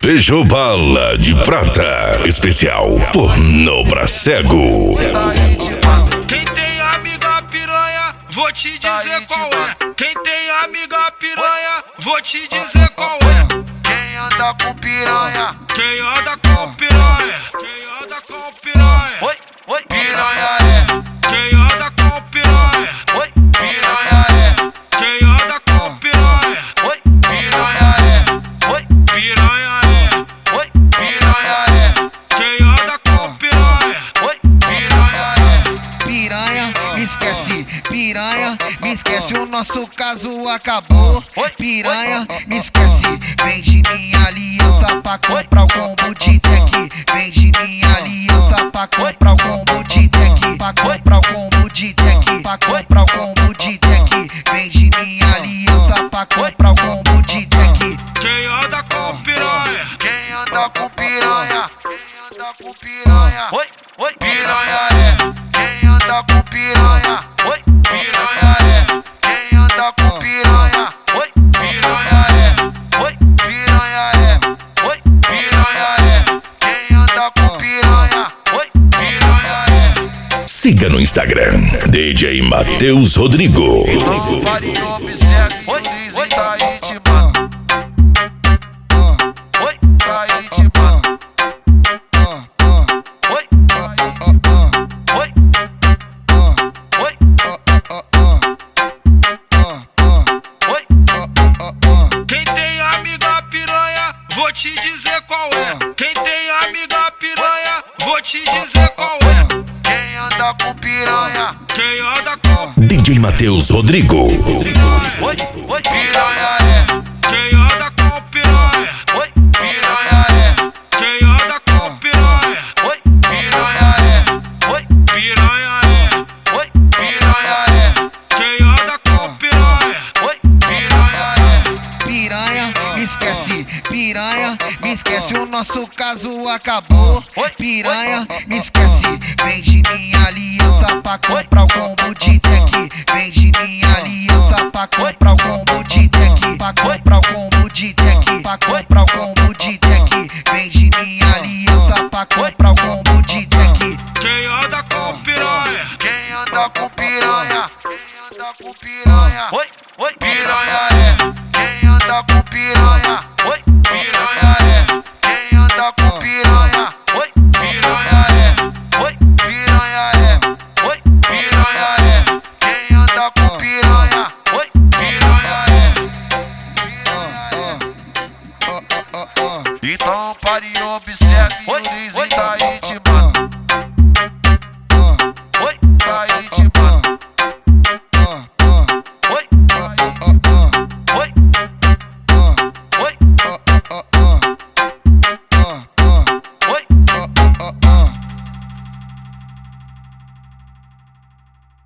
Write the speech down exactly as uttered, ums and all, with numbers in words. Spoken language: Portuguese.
Fechou bala de prata. Especial pornô pra cego. Quem tem amiga piranha, vou te dizer qual é. Quem tem amiga piranha, vou te dizer qual é. Quem anda com piranha, Quem anda com piranha, quem anda com piranha, oi, oi, piranha é. quem anda com piranha, Oi, piranha é. quem anda com piranha, Oi, piranha é. Oi, piranha é, oi, piranha é. quem anda com piranha, Oi, piranha é. Piranha, me esquece, piranha, me esquece, o nosso caso acabou. Piranha, me esquece, vende minha aliança pra comprar o combo de deck. Vende minha aliança pra comprar o combo de deck. Pra comprar o combo de deck. Pra comprar o combo de deck. Vende minha aliança pra comprar o combo de deck. quem anda com piranha, Quem anda com piranha, quem anda com piranha, oi, oi, piranha é. Quem anda com piranha, oi, piranha é. Quem anda com piranha, oi, piranha é. Oi, piranha é. Oi, piranha é. Quem anda com piranha, oi, piranha é. Siga no Instagram, D J Matheus Rodrigo. Então pare e observe, oi, oi, tá íntima. Oi, tá íntima. Oi, tá íntima. Oi, oi, oi. quem tem amiga piranha, vou te dizer qual é. Quem tem amiga piranha, vou te dizer qual é. Quem anda com piranha, Quem anda com D J Matheus Rodrigo. piranha, oi, oi, piranha é. quem anda com piranha, Oi, piranha é. quem anda com piranha, Oi, piranha é. Oi, piranha é, oi, piranha é. quem anda com piranha, Oi, piranha é. Piranha, me esquece, piranha, me esquece, o nosso caso acabou. Piranha, me esquece, vende minha aliança pra comprar o combo de deck. Vende minha aliança pra comprar o combo de deck. Pra comprar o combo de deck. Pra comprar o combo de deck. Vende minha aliança pra comprar o combo de deck. quem anda com piranha, Quem anda com piranha, quem anda com piranha, oi, oi, piranha é. Quem anda com piranha, oi, piranha é. Quem anda com piranha, oi, piranha é. Oi, piranha é. Oi, piranha é. Quem anda com piranha, oi, piranha é. Então pare e observe, oi, oi, tá íntima.